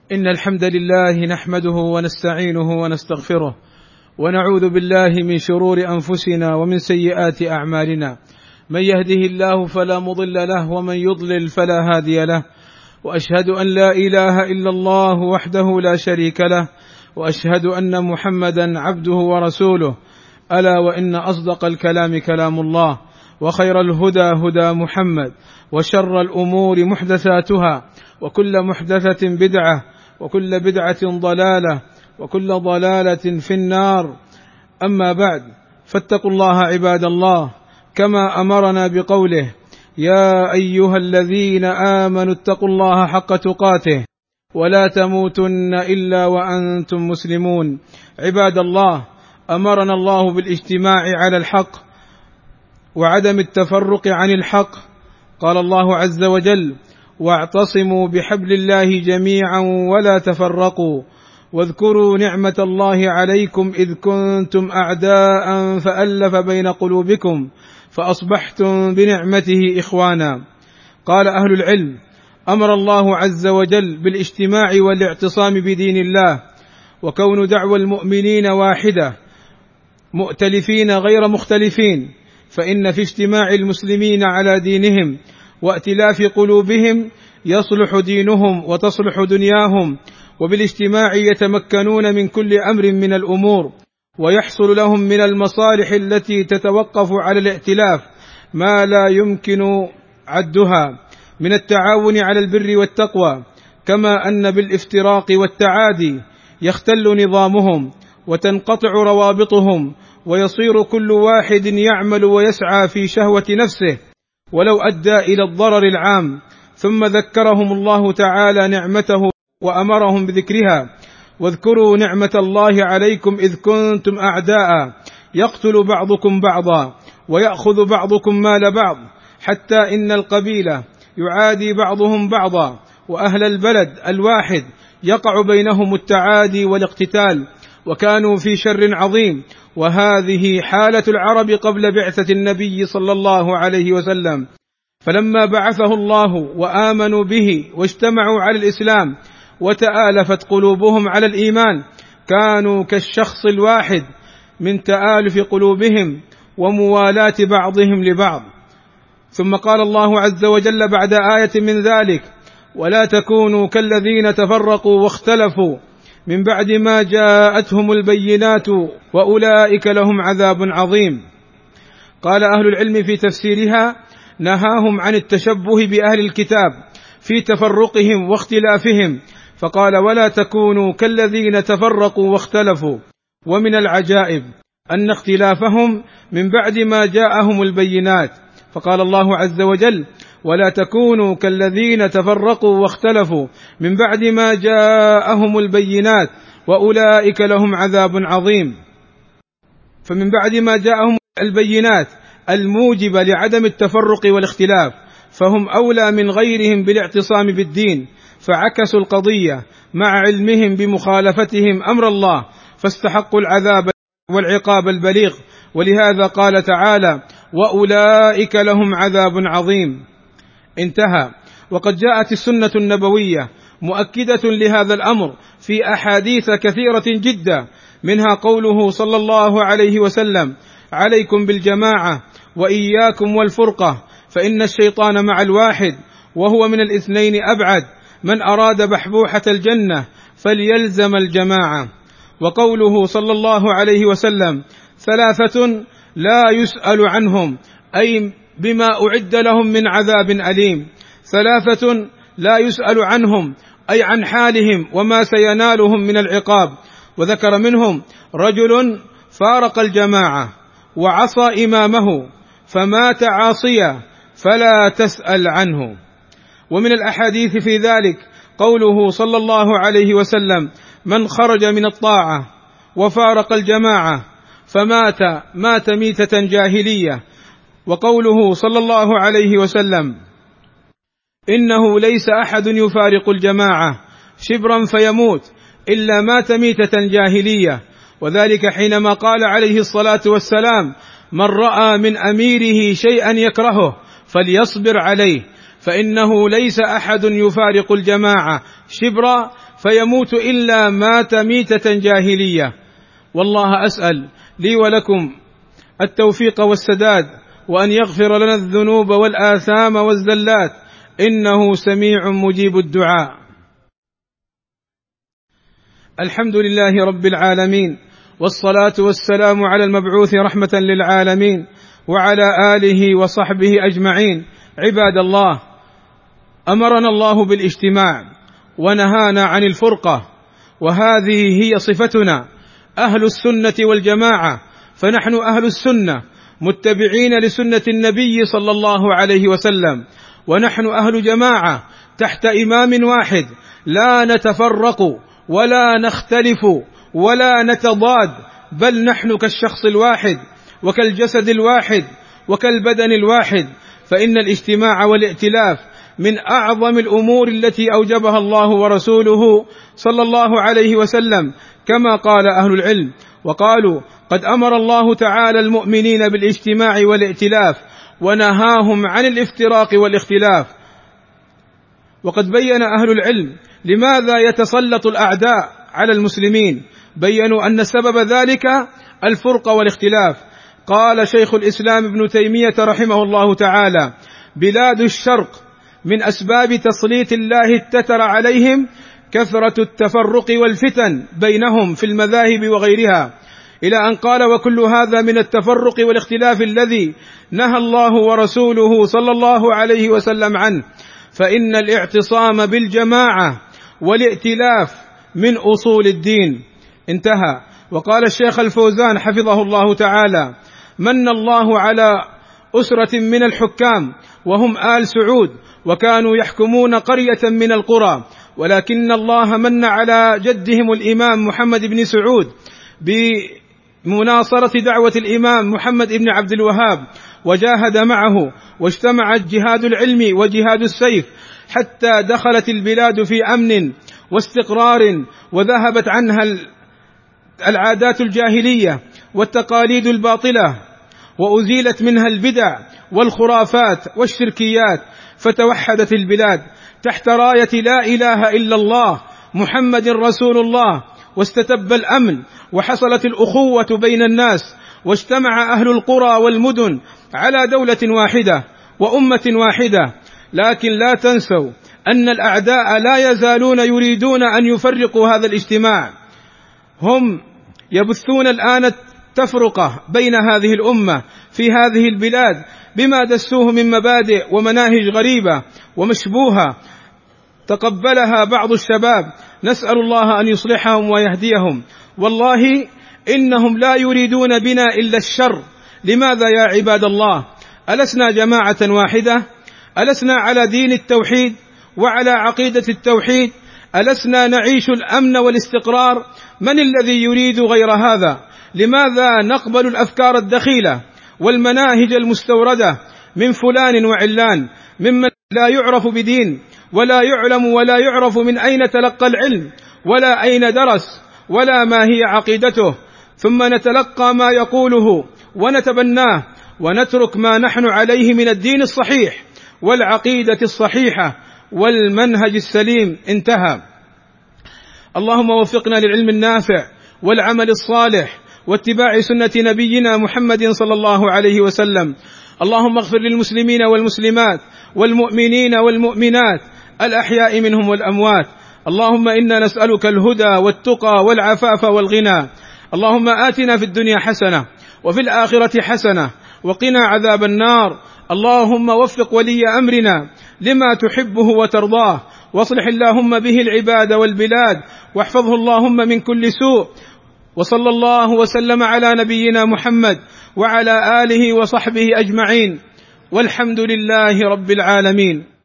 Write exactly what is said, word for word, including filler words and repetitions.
إن الحمد لله نحمده ونستعينه ونستغفره ونعوذ بالله من شرور أنفسنا ومن سيئات أعمالنا. من يهده الله فلا مضل له ومن يضلل فلا هادي له، وأشهد أن لا إله إلا الله وحده لا شريك له، وأشهد أن محمدا عبده ورسوله. ألا وإن أصدق الكلام كلام الله، وخير الهدى هدى محمد، وشر الأمور محدثاتها، وكل محدثة بدعة، وكل بدعة ضلالة، وكل ضلالة في النار. أما بعد، فاتقوا الله عباد الله كما أمرنا بقوله: يا أيها الذين آمنوا اتقوا الله حق تقاته ولا تموتن إلا وأنتم مسلمون. عباد الله، أمرنا الله بالاجتماع على الحق وعدم التفرق عن الحق. قال الله عز وجل: واعتصموا بحبل الله جميعا ولا تفرقوا واذكروا نعمة الله عليكم إذ كنتم أعداء فألف بين قلوبكم فأصبحتم بنعمته إخوانا. قال أهل العلم: أمر الله عز وجل بالاجتماع والاعتصام بدين الله، وكون دعوى المؤمنين واحدة مؤتلفين غير مختلفين، فإن في اجتماع المسلمين على دينهم وائتلاف قلوبهم يصلح دينهم وتصلح دنياهم، وبالاجتماع يتمكنون من كل أمر من الأمور، ويحصل لهم من المصالح التي تتوقف على الائتلاف ما لا يمكن عدها من التعاون على البر والتقوى، كما أن بالافتراق والتعادي يختل نظامهم وتنقطع روابطهم، ويصير كل واحد يعمل ويسعى في شهوة نفسه ولو أدى إلى الضرر العام. ثم ذكرهم الله تعالى نعمته وأمرهم بذكرها: واذكروا نعمة الله عليكم إذ كنتم أعداء يقتل بعضكم بعضا ويأخذ بعضكم مال بعض، حتى إن القبيلة يعادي بعضهم بعضا، وأهل البلد الواحد يقع بينهم التعادي والاقتتال، وكانوا في شر عظيم. وهذه حالة العرب قبل بعثة النبي صلى الله عليه وسلم، فلما بعثه الله وآمنوا به واجتمعوا على الإسلام وتآلفت قلوبهم على الإيمان، كانوا كالشخص الواحد من تآلف قلوبهم وموالاة بعضهم لبعض. ثم قال الله عز وجل بعد آية من ذلك: ولا تكونوا كالذين تفرقوا واختلفوا من بعد ما جاءتهم البينات وأولئك لهم عذاب عظيم. قال أهل العلم في تفسيرها: نهاهم عن التشبه بأهل الكتاب في تفرقهم واختلافهم، فقال: ولا تكونوا كالذين تفرقوا واختلفوا. ومن العجائب أن اختلافهم من بعد ما جاءهم البينات، فقال الله عز وجل: ولا تكونوا كالذين تفرقوا واختلفوا من بعد ما جاءهم البينات وأولئك لهم عذاب عظيم. فمن بعد ما جاءهم البينات الموجبة لعدم التفرق والاختلاف، فهم أولى من غيرهم بالاعتصام بالدين، فعكسوا القضية مع علمهم بمخالفتهم أمر الله، فاستحقوا العذاب والعقاب البليغ. ولهذا قال تعالى: وأولئك لهم عذاب عظيم. انتهى. وقد جاءت السنة النبوية مؤكدة لهذا الأمر في أحاديث كثيرة جدا، منها قوله صلى الله عليه وسلم: عليكم بالجماعة وإياكم والفرقة، فإن الشيطان مع الواحد وهو من الاثنين أبعد، من أراد بحبوحة الجنة فليلزم الجماعة. وقوله صلى الله عليه وسلم: ثلاثة لا يسأل عنهم، أي بما أعد لهم من عذاب أليم. ثلاثة لا يسأل عنهم أي عن حالهم وما سينالهم من العقاب. وذكر منهم: رجل فارق الجماعة وعصى إمامه فمات عاصيا فلا تسأل عنه. ومن الأحاديث في ذلك قوله صلى الله عليه وسلم: من خرج من الطاعة وفارق الجماعة فمات مات ميتة جاهلية. وقوله صلى الله عليه وسلم: إنه ليس أحد يفارق الجماعة شبرا فيموت إلا مات ميتة جاهلية. وذلك حينما قال عليه الصلاة والسلام: من رأى من أميره شيئا يكرهه فليصبر عليه، فإنه ليس أحد يفارق الجماعة شبرا فيموت إلا مات ميتة جاهلية. والله أسأل لي ولكم التوفيق والسداد، وأن يغفر لنا الذنوب والآثام والزلات، إنه سميع مجيب الدعاء. الحمد لله رب العالمين، والصلاة والسلام على المبعوث رحمة للعالمين، وعلى آله وصحبه أجمعين. عباد الله، أمرنا الله بالاجتماع ونهانا عن الفرقة، وهذه هي صفتنا أهل السنة والجماعة، فنحن أهل السنة متبعين لسنة النبي صلى الله عليه وسلم، ونحن أهل جماعة تحت إمام واحد، لا نتفرق ولا نختلف ولا نتضاد، بل نحن كالشخص الواحد وكالجسد الواحد وكالبدن الواحد. فإن الاجتماع والائتلاف من أعظم الأمور التي أوجبها الله ورسوله صلى الله عليه وسلم، كما قال أهل العلم وقالوا: قد أمر الله تعالى المؤمنين بالاجتماع والائتلاف ونهاهم عن الافتراق والاختلاف. وقد بين أهل العلم لماذا يتسلط الأعداء على المسلمين، بينوا أن سبب ذلك الفرقة والاختلاف. قال شيخ الإسلام ابن تيمية رحمه الله تعالى: بلاد الشرق من أسباب تسليط الله التتر عليهم كثرة التفرق والفتن بينهم في المذاهب وغيرها، إلى أن قال: وكل هذا من التفرق والاختلاف الذي نهى الله ورسوله صلى الله عليه وسلم عنه، فإن الاعتصام بالجماعة والائتلاف من أصول الدين. انتهى. وقال الشيخ الفوزان حفظه الله تعالى: من الله على أسرة من الحكام وهم آل سعود، وكانوا يحكمون قرية من القرى، ولكن الله من على جدهم الإمام محمد بن سعود بمناصرة دعوة الإمام محمد بن عبد الوهاب، وجاهد معه، واجتمع جهاد العلم وجهاد السيف، حتى دخلت البلاد في أمن واستقرار، وذهبت عنها العادات الجاهلية والتقاليد الباطلة، وأزيلت منها البدع والخرافات والشركيات، فتوحدت البلاد تحت راية لا إله إلا الله محمد رسول الله، واستتب الأمن، وحصلت الأخوة بين الناس، واجتمع أهل القرى والمدن على دولة واحدة وأمة واحدة. لكن لا تنسوا أن الأعداء لا يزالون يريدون أن يفرقوا هذا الاجتماع، هم يبثون الآن التفرقة بين هذه الأمة في هذه البلاد بما دسوه من مبادئ ومناهج غريبة ومشبوهة تقبلها بعض الشباب، نسأل الله أن يصلحهم ويهديهم. والله إنهم لا يريدون بنا إلا الشر. لماذا يا عباد الله؟ ألسنا جماعة واحدة؟ ألسنا على دين التوحيد وعلى عقيدة التوحيد؟ ألسنا نعيش الأمن والاستقرار؟ من الذي يريد غير هذا؟ لماذا نقبل الأفكار الدخيلة والمناهج المستوردة من فلان وعلان، ممن لا يعرف بدين ولا يعلم ولا يعرف من أين تلقى العلم ولا أين درس ولا ما هي عقيدته، ثم نتلقى ما يقوله ونتبناه، ونترك ما نحن عليه من الدين الصحيح والعقيدة الصحيحة والمنهج السليم. انتهى. اللهم وفقنا للعلم النافع والعمل الصالح واتباع سنة نبينا محمد صلى الله عليه وسلم. اللهم اغفر للمسلمين والمسلمات والمؤمنين والمؤمنات الأحياء منهم والأموات. اللهم إنا نسألك الهدى والتقى والعفاف والغنى. اللهم آتنا في الدنيا حسنة وفي الآخرة حسنة وقنا عذاب النار. اللهم وفق ولي أمرنا لما تحبه وترضاه، واصلح اللهم به العباد والبلاد، واحفظه اللهم من كل سوء. وصلى الله وسلم على نبينا محمد وعلى آله وصحبه أجمعين، والحمد لله رب العالمين.